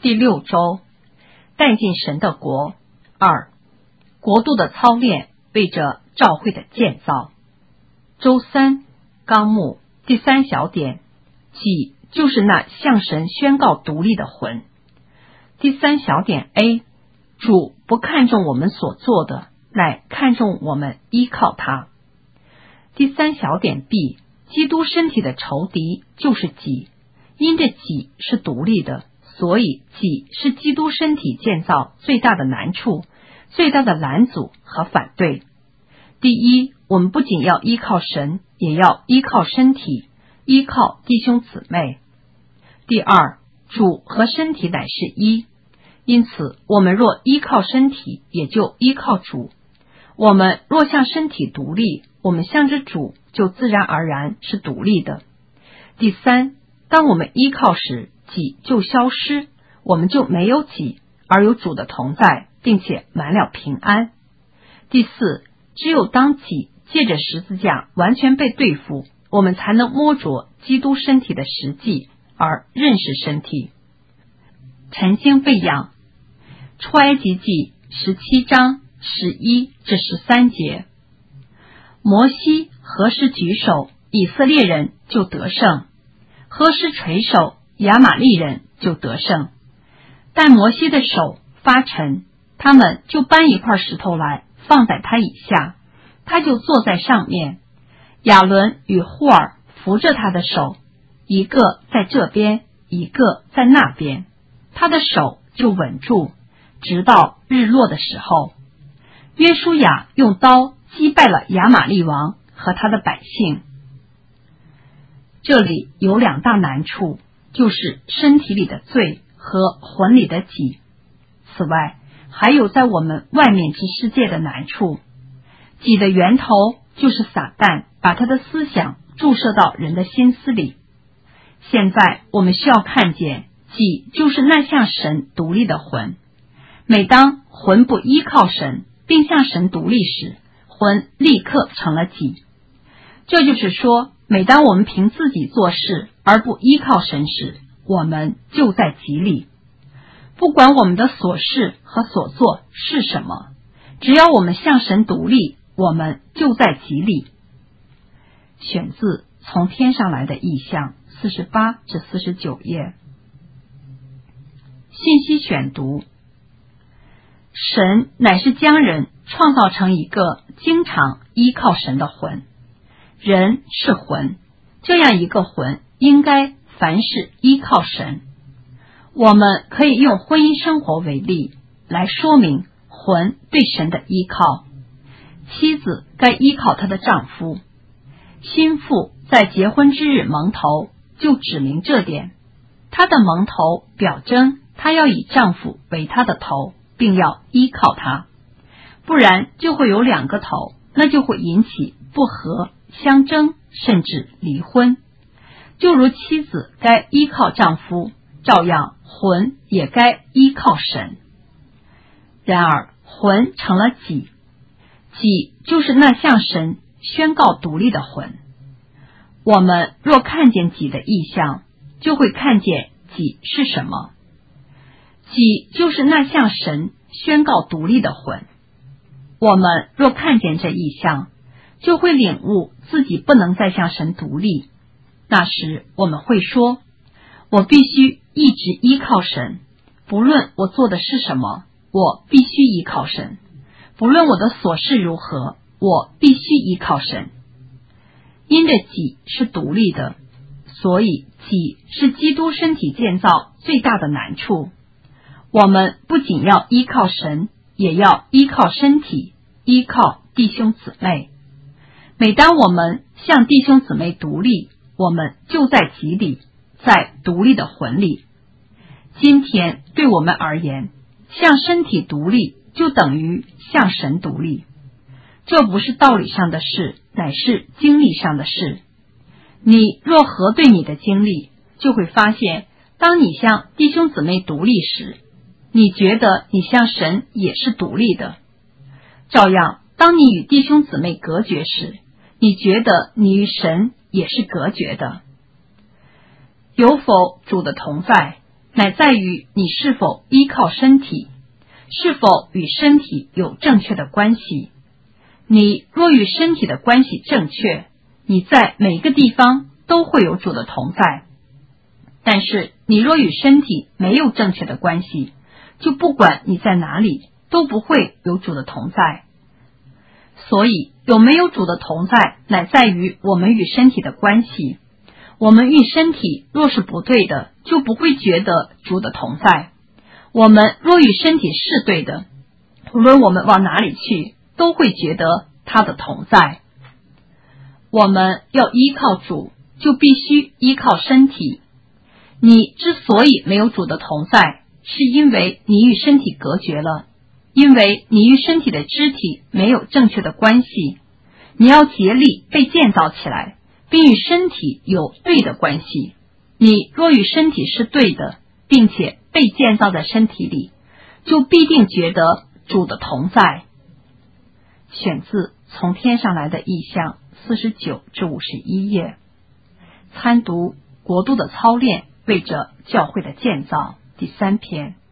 第6周，带进神的国。2、国度的操练为着教会的建造。周3纲目第3小点，己就是那向神宣告独立的魂。第3小点 A， 主不看重我们所做的，乃看重我们依靠他。第3小点 B， 基督身体的仇敌就是己，因着己是独立的，所以己是基督身体建造最大的难处，最大的拦阻和反对。第一，我们不仅要依靠神，也要依靠身体，依靠弟兄姊妹。第二，主和身体乃是一，因此我们若依靠身体，也就依靠主。我们若向身体独立，我们向着主就自然而然是独立的。第三，当我们依靠时，己就消失，我们就没有己，而有主的同在，并且满了平安。第四，只有当己借着十字架完全被对付，我们才能摸着基督身体的实际，而认识身体。晨星喂养，出埃及记17章11至13节。摩西何时举手，以色列人就得胜；何时垂手，亚玛力人就得胜。但摩西的手发沉，他们就搬一块石头来放在他以下，他就坐在上面。亚伦与户尔扶着他的手，一个在这边，一个在那边，他的手就稳住，直到日落的时候。约书亚用刀击败了亚玛力王和他的百姓。这里有2大难处，就是身体里的罪和魂里的己。此外，还有在我们外面之世界的难处。己的源头就是撒旦把他的思想注射到人的心思里。现在我们需要看见，己就是那向神独立的魂。每当魂不依靠神，并向神独立时，魂立刻成了己。这就是说，每当我们凭自己做事而不依靠神时，我们就在己里。不管我们的所事和所做是什么，只要我们向神独立，我们就在己里。选自从天上来的异象48至49页。信息选读。神乃是将人创造成一个经常依靠神的魂。人是魂，这样一个魂应该凡事依靠神。我们可以用婚姻生活为例来说明魂对神的依靠。妻子该依靠她的丈夫，新妇在结婚之日蒙头就指明这点，她的蒙头表征她要以丈夫为她的头，并要依靠他，不然就会有2个头，那就会引起不和、相争，甚至离婚。就如妻子该依靠丈夫，照样魂也该依靠神。然而魂成了己，己就是那向神宣告独立的魂。我们若看见己的意象，就会看见己是什么。己就是那向神宣告独立的魂。我们若看见这意象，就会领悟自己不能再向神独立。那时我们会说，我必须一直依靠神，不论我做的是什么，我必须依靠神，不论我的所事如何，我必须依靠神。因着己是独立的，所以己是基督身体建造最大的难处。我们不仅要依靠神，也要依靠身体，依靠弟兄姊妹。每当我们向弟兄姊妹独立，我们就在己里，在独立的魂里。今天对我们而言，向身体独立就等于向神独立。这不是道理上的事，乃是经历上的事。你若核对你的经历，就会发现，当你向弟兄姊妹独立时，你觉得你向神也是独立的。照样，当你与弟兄姊妹隔绝时，你觉得你与神也是隔绝的。有否主的同在， 乃在于你是否依靠身体，是否与身体有正确的关系。你若与身体的关系正确，你在每个地方都会有主的同在。但是你若与身体没有正确的关系，就不管你在哪里，都不会有主的同在。所以有没有主的同在，乃在于我们与身体的关系。我们与身体若是不对的，就不会觉得主的同在。我们若与身体是对的，无论我们往哪里去，都会觉得他的同在。我们要依靠主，就必须依靠身体。你之所以没有主的同在，是因为你与身体隔绝了，因为你与身体的肢体没有正确的关系。你要竭力被建造起来，并与身体有对的关系。你若与身体是对的，并且被建造在身体里，就必定觉得主的同在。选自从天上来的异象49至51页。参读国度的操练为着教会的建造第3篇。